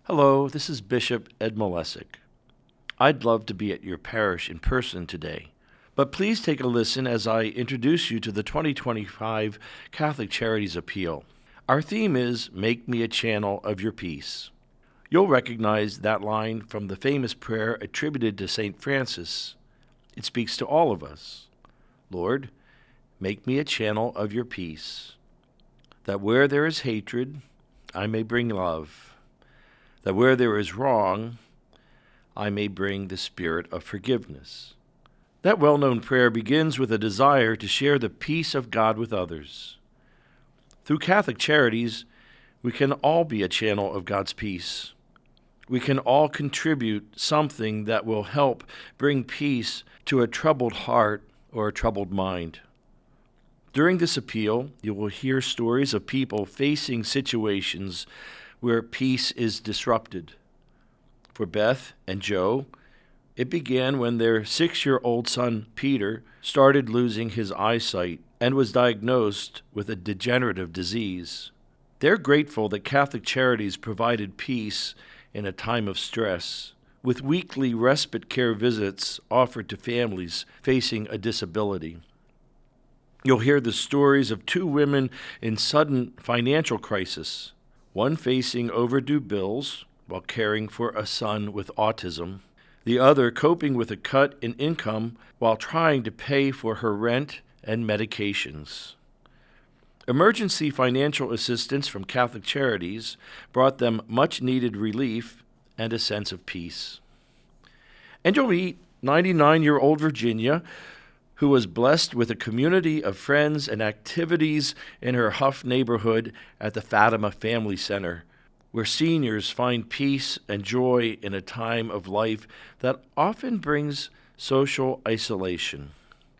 Hello, this is Bishop Ed Molesic. I'd love to be at your parish in person today, but please take a listen as I introduce you to the 2025 Catholic Charities Appeal. Our theme is Make Me a Channel of Your Peace. You'll recognize that line from the famous prayer attributed to St. Francis. It speaks to all of us. Lord, make me a channel of your peace, that where there is hatred, I may bring love, that where there is wrong, I may bring the spirit of forgiveness. That well-known prayer begins with a desire to share the peace of God with others. Through Catholic Charities, we can all be a channel of God's peace. We can all contribute something that will help bring peace to a troubled heart or a troubled mind. During this appeal, you will hear stories of people facing situations where peace is disrupted. For Beth and Joe, it began when their 6-year-old son, Peter, started losing his eyesight and was diagnosed with a degenerative disease. They're grateful that Catholic Charities provided peace in a time of stress, with weekly respite care visits offered to families facing a disability. You'll hear the stories of 2 women in sudden financial crisis, one facing overdue bills while caring for a son with autism, the other coping with a cut in income while trying to pay for her rent and medications. Emergency financial assistance from Catholic Charities brought them much-needed relief and a sense of peace. And you'll meet 99-year-old Virginia, who was blessed with a community of friends and activities in her Huff neighborhood at the Fatima Family Center, where seniors find peace and joy in a time of life that often brings social isolation.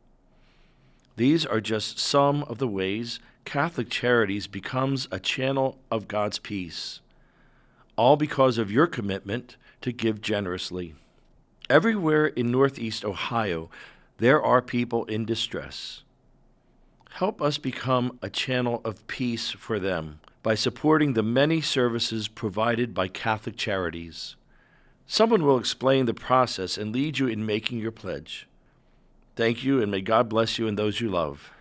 These are just some of the ways Catholic Charities becomes a channel of God's peace, all because of your commitment to give generously. Everywhere in Northeast Ohio, there are people in distress. Help us become a channel of peace for them by supporting the many services provided by Catholic Charities. Someone will explain the process and lead you in making your pledge. Thank you, and may God bless you and those you love.